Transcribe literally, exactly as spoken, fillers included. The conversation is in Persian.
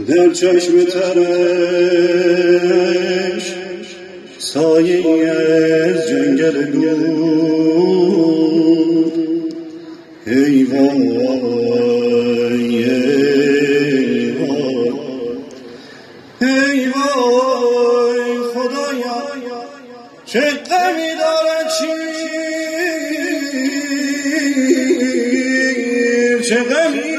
در چشم ترش سایه از جنگل دور. ای وای ای وای خدایا چه غمی دارد شیر، چه غمی